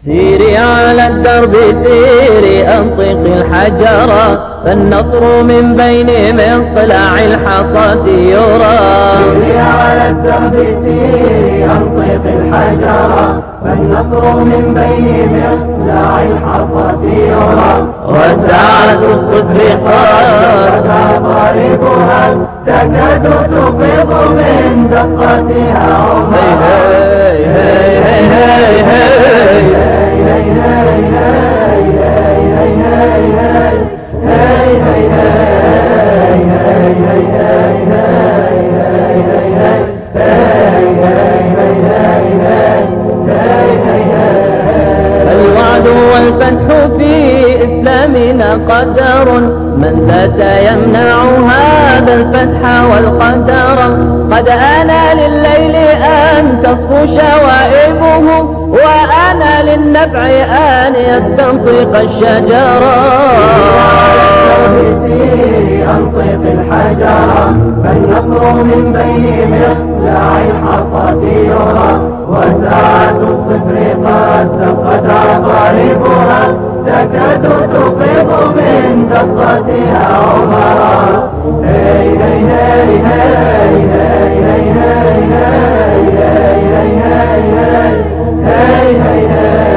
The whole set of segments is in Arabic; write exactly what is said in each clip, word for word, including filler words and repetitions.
سيري على الدرب سيري أنطقي الحجر، فالنصر من بين مقلاع الحصاة يرى. سيري على الدرب سيري أنطقي الحجر، فالنصر من بين مقلاع الحصاة يرى. وساعة الصفر قد ضاربها تكاد تقيض من دقتها عمرا. الوعد والفتح في إسلامنا قدر، من ذا سيمنع هذا الفتح والقدر. قد آن لليل أن تصفو شوائبه، وآن للنفع أن يستنطق الشجرة. سيري أنطق الحجر، فالنصر من بين مقلاع الحصاة يرى. وساعة الصفر قد ثقت عقاربها، تكاد تقيض من دقتها عمرا. هي هي هي هي هي هي هي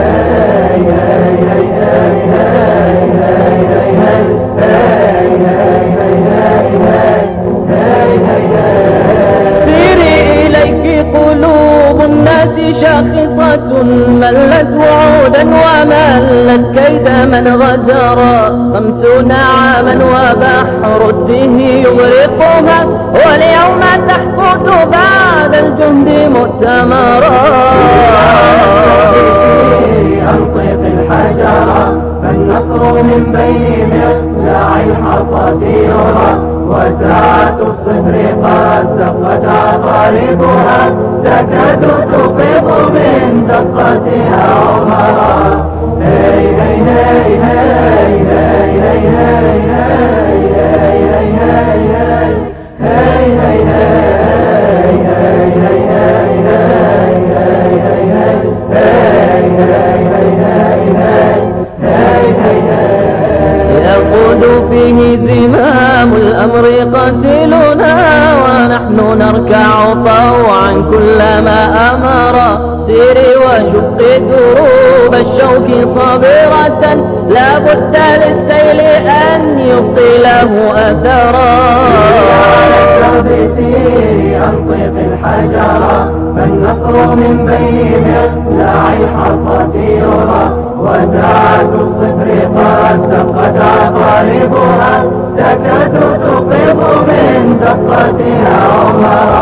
سيري إليك قلوب الناس شاخصة، ملت وعودا وملت كيد من غدر. خمسون عاما وبحر الدين يغرقها، واليوم تحصد بعد الجند مؤتمرا. أنطق الحجر، فالنصر من بين مقلاع الحصاة يرى. وساعة الصفر قد دقت عقاربها، تكاد تقيض من دقتها عمرا. هي هي هي هي هي هي يقود فيه زمام الأمر قتلنا، ونحن نركع طوعا كلما أمر. سيري وشقي دروب الشوك صابرة، لا بد للسيل أن يبقي له أثرا. سيري أنطق الحجر، فالنصر من بين مقلاع الحصاة يرى. وساعة الصفر قد دقت عقاربها، تكاد تقيض من دقتها عمرا.